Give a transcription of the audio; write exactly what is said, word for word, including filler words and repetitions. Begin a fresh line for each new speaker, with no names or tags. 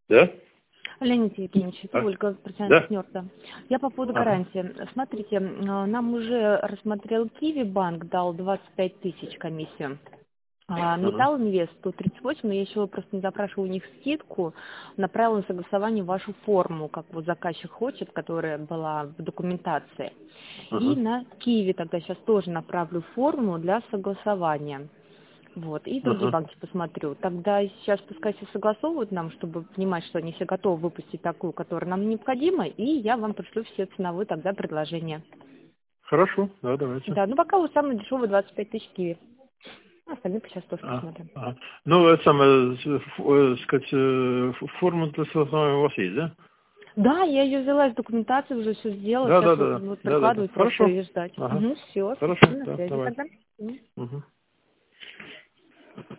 Да?
Леонид Евгеньевич, это
А?
Ольга, профессиональный
Да?
партнер, да. Я по поводу
Ага.
гарантии. Смотрите, нам уже рассмотрел Киви банк, дал двадцать пять тысяч комиссию. А,
Ага.
Металл Инвест сто тридцать восемь, но я еще просто не запрашиваю у них скидку, направила на согласование вашу форму, как вот заказчик хочет, которая была в документации. И
Ага.
на Киви тогда сейчас тоже направлю форму для согласования. Вот, и другие
Ага.
банки посмотрю. Тогда сейчас пускай все согласовывают нам, чтобы понимать, что они все готовы выпустить такую, которая нам необходима, и я вам пришлю все ценовые тогда предложения.
Хорошо, да, давайте.
Да, ну пока вот самый дешевый двадцать пять тысяч Киви. Остальные сейчас тоже
А,
посмотрим.
а. Ну, это самое, с- ф- э, сказать, э, ф- форма для согласования у вас есть, да?
Да, я ее взяла из документации, уже все сделала.
Да,
Сейчас
да,
вот,
да,
вот
да, да, да.
прикладывать просто
Хорошо.
и ждать.
Ага.
Угу, все,
Хорошо,
на
да,
связи
давайте.
тогда. Мгм.
Угу.